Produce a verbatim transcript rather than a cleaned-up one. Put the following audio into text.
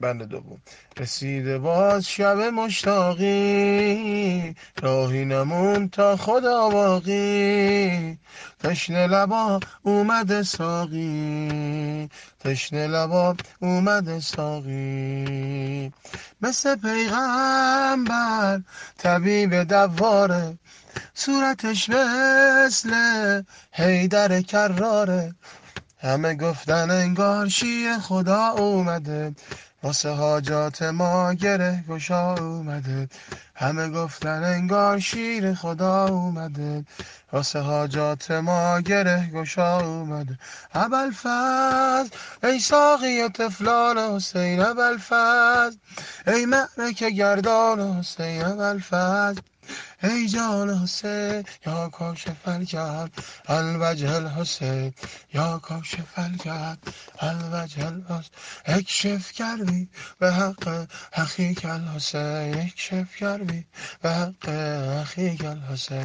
بند دوم. رسیده باز شب مشتاقی، راهی نمون تا خدا باقی. تشنه لبا اومده ساقی، تشنه لبا اومده ساقی. مثل پیغمبر طبیب دواره، صورتش مثل حیدر کراره. همه گفتن انگار شیر خدا اومده، واسه حاجات ما گره گشا اومده. همه گفتن انگار شیر خدا اومده، واسه حاجات ما گره گشا اومده. ابوالفضل ای ساقی طفلان حسین، ابوالفضل ای معرکه گردان حسین، ابوالفضل ای جان حسین یا کاشف الکرب الوجه الحسین، یا کاشف الکرب الوجه الحسین. اکشف کردی به حق اخیک الحسین، اکشف کردی به حق اخیک الحسین.